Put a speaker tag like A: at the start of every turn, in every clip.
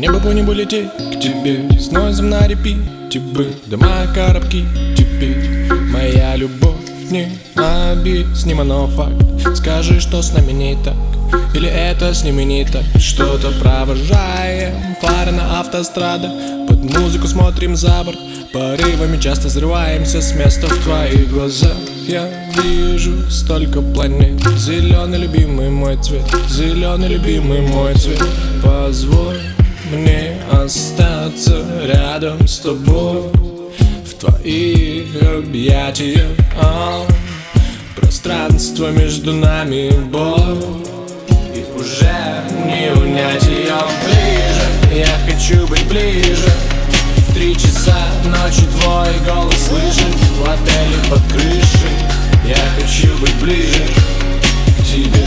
A: Небо по небу лететь к тебе, с нойзом на репите бы дома, коробки теперь. Моя любовь необъяснима, но факт. Скажи, что с нами не так, или это с ними не так. Что-то провожаем, фары на автострадах, под музыку смотрим за борт, порывами часто взрываемся с места. В твоих глазах я вижу столько планет. Зеленый любимый мой цвет, зеленый любимый мой цвет. Позволь мне остаться рядом с тобой, в твоих объятиях. Пространство между нами боль, и уже не унять ее. Ближе, я хочу быть ближе. В 3 часа ночи твой голос слышит в отеле под крышей. Я хочу быть ближе к тебе.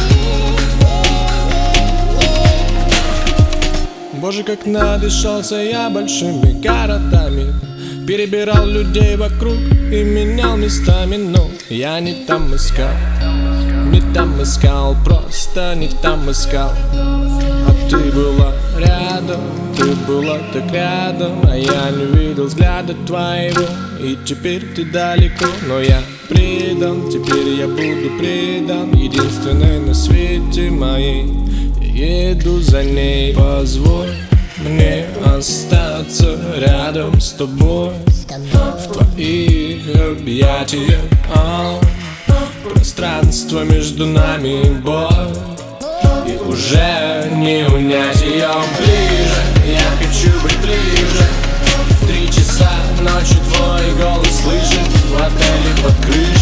A: Боже, как надышался я большими городами, перебирал людей вокруг и менял местами. Но я не там искал, не там искал, просто не там искал. А ты была рядом, ты была так рядом, а я не видел взгляда твоего. И теперь ты далеко, но я предан, теперь я буду предан единственной на свете моей. Я еду за ней. Позволь мне остаться рядом с тобой, в твоих объятиях. Пространство между нами боль, и уже не унять ее. Ближе, я хочу быть ближе. В 3 часа ночи твой голос слышит в отеле под крышей.